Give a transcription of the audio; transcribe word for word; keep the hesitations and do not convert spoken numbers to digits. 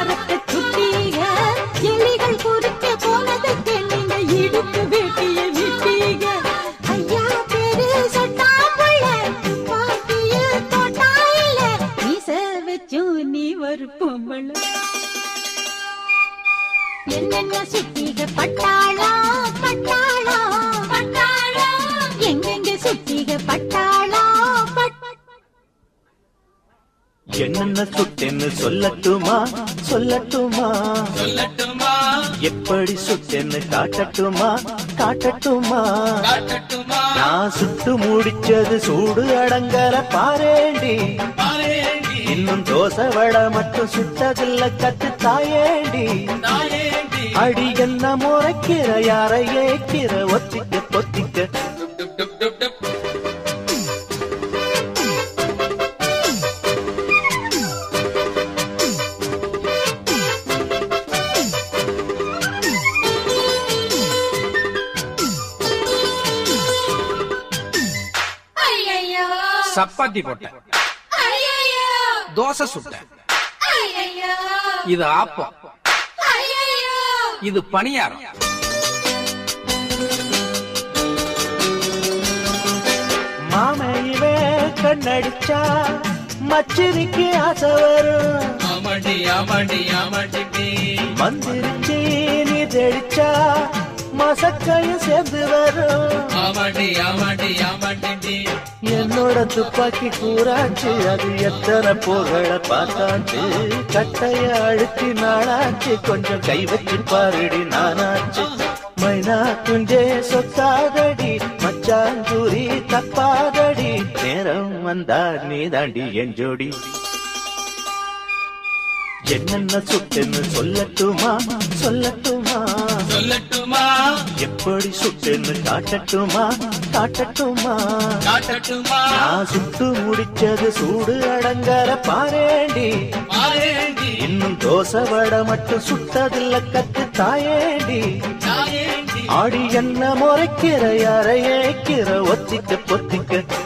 மரத்தை சுட்டீங்க, எலிகள் குறிக்க போனதுக்கு நீங்க இடுப்பு வேட்டிய விட்டீங்க. ஐயா பேரு சொன்னா புள்ள, பாட்டிய தோட்டா இல்ல, மீச வச்சும் நீ ஒரு பொம்பள. என்னென்ன சுத்தீங்க பட்டாளா பட்டாளா பட்டாளா, எங்கெங்க சுத்தீங்க பட்டாளா பட். என்னென்ன சுட்டேன்னு சொல்லட்டுமா சொல்லட்டுமா சொல்லட்டுமா, எப்படி சுட்டேன்னு காட்டட்டுமா காட்டட்டுமா காட்டட்டுமா, நான் சுட்டு முடிச்சது சூடு அடங்கல பாரேண்டி பாரேண்டி, இன்னும் தோசை வடை மட்டும் சுட்டதில்ல கத்து தாயேண்டி. தாயேண்டி, அடி என்ன முறைக்கிற யாரை ஏக்கிற ஒத்திக்க பொத்திக்க. டுப் டுப் டுப் டுப். சப்பாத்தி போட்டேன், தோசை சுட்டேன், இது ஆப்பம், இது பணியாரம். மாமையிலே கண்ணடிச்சா மச்சினிக்கு ஆசை வரும். ஆமாண்டி ஆமாண்டி ஆமாண்டி, மந்திரிச்சி நீ தெளிச்சா மசக்கையும் சேர்ந்து வரும். ஆமாண்டி ஆமாண்டி ஆமாண்டி, என்னோட துப்பாக்கி கூறாச்சு, அது எத்தனை போர்களை பார்த்தாச்சு. கட்டைய அழுத்தி நாளாச்சு, கொஞ்சம் கை வச்சு பாருடி நானாச்சு. மைனா குஞ்சே சொத்தாதடி, மச்சாஞ்சூரி தப்பாதடி, நேரம் வந்தா நீ தாண்டி என் ஜோடி. என்னென்ன சுட்டுன்னு சொல்லட்டுமா சொல்லட்டுமா சொல்லட்டுமா, எப்படி சுட்டுன்னு காட்டட்டுமா காட்டட்டுமா காட்டட்டுமா, நான் சுட்டு முடிச்சது சூடு அடங்கற பாரேண்டி. பாரேண்டி, இன்னும் தோசை வடை மட்டும் சுட்டதில்ல கத்து தாயேண்டி. தாயேண்டி, ஆடி என்ன முறைக்கிற யாரை ஏக்கிற ஒத்திக்க பொத்திக்க.